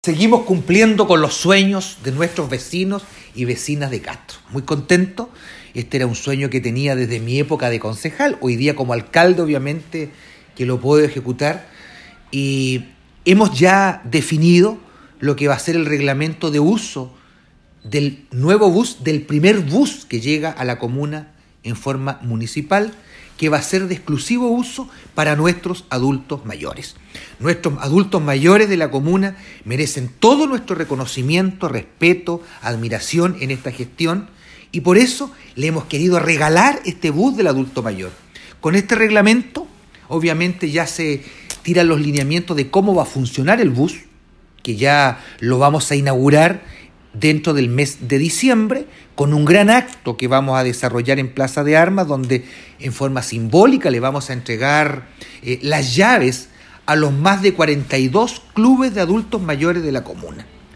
Seguimos cumpliendo con los sueños de nuestros vecinos y vecinas de Castro. Muy contento. Este era un sueño que tenía desde mi época de concejal. Hoy día como alcalde, obviamente, que lo puedo ejecutar. Y hemos ya definido lo que va a ser el reglamento de uso del nuevo bus, del primer bus que llega a la comuna en forma municipal, que va a ser de exclusivo uso para nuestros adultos mayores. Nuestros adultos mayores de la comuna merecen todo nuestro reconocimiento, respeto, admiración en esta gestión, y por eso le hemos querido regalar este bus del adulto mayor. Con este reglamento, obviamente ya se tiran los lineamientos de cómo va a funcionar el bus, que ya lo vamos a inaugurar dentro del mes de diciembre, con un gran acto que vamos a desarrollar en Plaza de Armas, donde en forma simbólica le vamos a entregar las llaves a los más de 42 clubes de adultos mayores de la comuna.